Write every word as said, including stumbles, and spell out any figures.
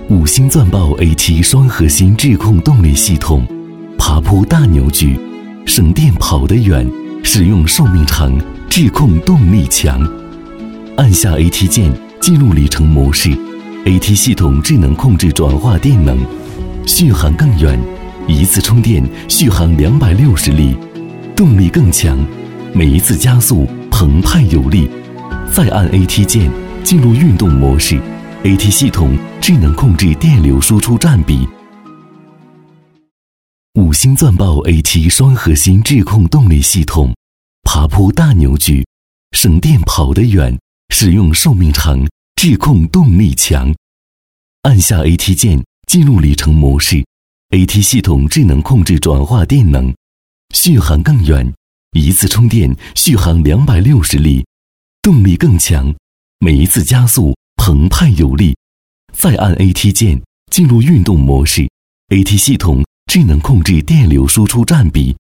五星钻豹 A T 双核心智控动力系统，爬坡大扭矩，省电跑得远，使用寿命长，智控动力强。按下 A T 键进入里程模式， A T 系统智能控制转化电能，续航更远，一次充电续航两百六十粒，动力更强，每一次加速澎湃有力。再按 A T 键进入运动模式， A T 系统智能控制电流输出占比。五星钻豹 A T 双核心智控动力系统，爬坡大扭矩，省电跑得远，使用寿命长，智控动力强。按下 A T 键进入里程模式， A T 系统智能控制转化电能，续航更远，一次充电续航两百六十粒，动力更强，每一次加速澎湃有力。再按 A T 键进入运动模式， A T 系统智能控制电流输出占比。